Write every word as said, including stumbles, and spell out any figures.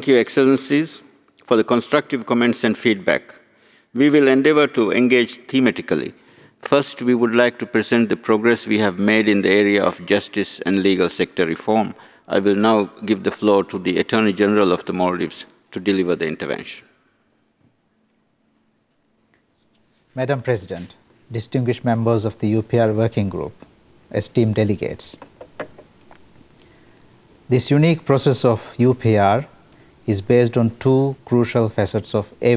thank you, Excellencies, for the constructive comments and feedback. We will endeavor to engage thematically. First, we would like to present the progress we have made in the area of justice and legal sector reform. I will now give the floor to the Attorney General of the Maldives to deliver the intervention. Madam President, distinguished members of the U P R Working Group, esteemed delegates. This unique process of U P R is based on two crucial facets of